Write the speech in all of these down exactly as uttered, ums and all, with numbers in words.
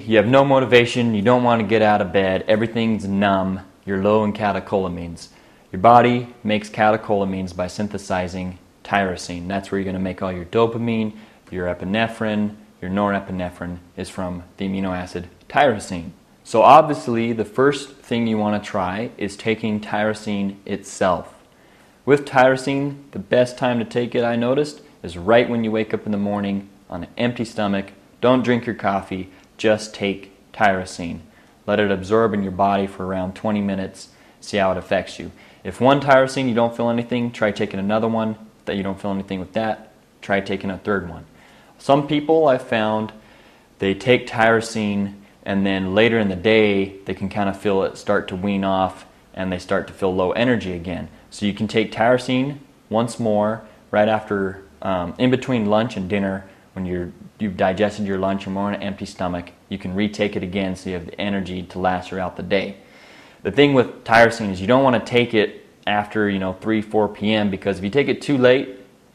you have no motivation, you don't want to get out of bed, everything's numb, you're low in catecholamines. Your body makes catecholamines by synthesizing tyrosine. That's where you're going to make all your dopamine, your epinephrine, your norepinephrine is from the amino acid tyrosine. So obviously the first thing you want to try is taking tyrosine itself. With tyrosine, the best time to take it, I noticed, is right when you wake up in the morning on an empty stomach. Don't drink your coffee, just take tyrosine. Let it absorb in your body for around twenty minutes, see how it affects you. If one tyrosine you don't feel anything, try taking another one. That you don't feel anything with that, try taking a third one. Some people I've found, they take tyrosine and then later in the day they can kind of feel it start to wean off and they start to feel low energy again. So you can take tyrosine once more right after, um, in between lunch and dinner, when you're, you've digested your lunch and more on an empty stomach. You can retake it again so you have the energy to last throughout the day. The thing with tyrosine is you don't want to take it after, you know, three, four p m because if you take it too late,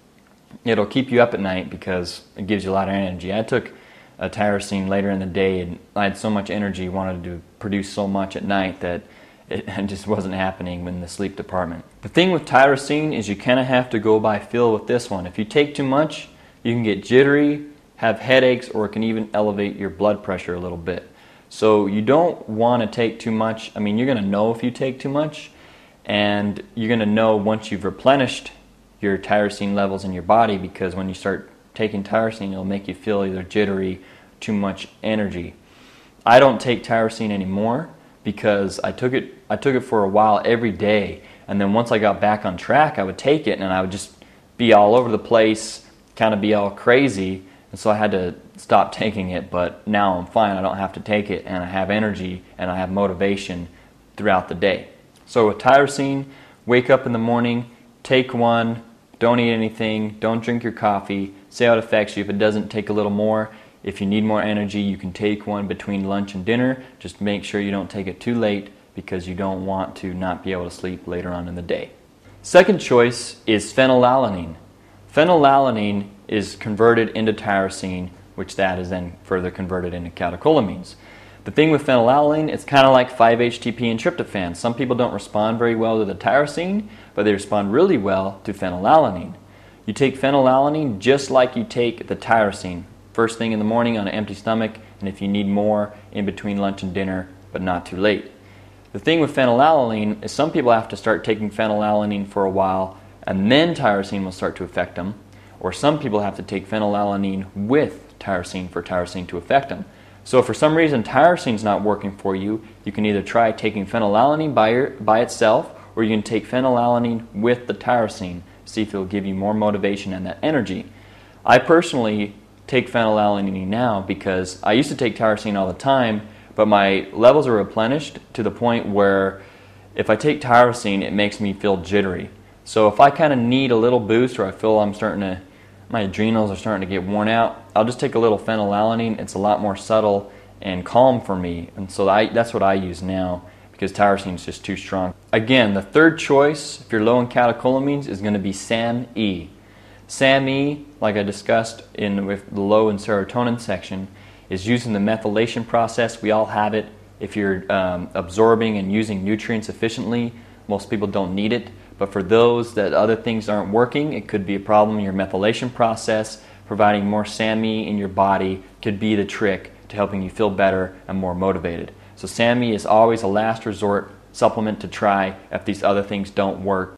it'll keep you up at night because it gives you a lot of energy. I took a tyrosine later in the day and I had so much energy, wanted to produce so much at night that it just wasn't happening in the sleep department. The thing with tyrosine is you kind of have to go by feel with this one. If you take too much, you can get jittery, have headaches, or it can even elevate your blood pressure a little bit. So you don't want to take too much. I mean, you're going to know if you take too much, and you're going to know once you've replenished your tyrosine levels in your body, because when you start taking tyrosine, it'll make you feel either jittery, too much energy. I don't take tyrosine anymore because I took it I took it for a while every day, and then once I got back on track, I would take it and I would just be all over the place, kind of be all crazy, and so I had to stop taking it. But now I'm fine, I don't have to take it, and I have energy and I have motivation throughout the day. So with tyrosine, wake up in the morning, take one, don't eat anything, don't drink your coffee, see how it affects you. If it doesn't, take a little more. If you need more energy, you can take one between lunch and dinner. Just make sure you don't take it too late because you don't want to not be able to sleep later on in the day. Second choice is phenylalanine. Phenylalanine is converted into tyrosine, which that is then further converted into catecholamines. The thing with phenylalanine, it's kind of like five H T P and tryptophan. Some people don't respond very well to the tyrosine, but they respond really well to phenylalanine. You take phenylalanine just like you take the tyrosine. First thing in the morning on an empty stomach, and if you need more, in between lunch and dinner, but not too late. The thing with phenylalanine is some people have to start taking phenylalanine for a while, and then tyrosine will start to affect them. Or some people have to take phenylalanine with tyrosine for tyrosine to affect them. So if for some reason tyrosine is not working for you, you can either try taking phenylalanine by, your, by itself, or you can take phenylalanine with the tyrosine, see if it will give you more motivation and that energy. I personally take phenylalanine now because I used to take tyrosine all the time, but my levels are replenished to the point where if I take tyrosine, it makes me feel jittery. So if I kind of need a little boost, or I feel I'm starting to, my adrenals are starting to get worn out, I'll just take a little phenylalanine. It's a lot more subtle and calm for me, and so I, that's what I use now because tyrosine is just too strong. Again, the third choice, if you're low in catecholamines, is going to be SAM-E. SAM-E, like I discussed in with the low in serotonin section, is used in the methylation process. We all have it. If you're um, absorbing and using nutrients efficiently, most people don't need it. But for those that other things aren't working, it could be a problem in your methylation process. Providing more SAM-E in your body could be the trick to helping you feel better and more motivated. So SAM-E is always a last resort supplement to try if these other things don't work.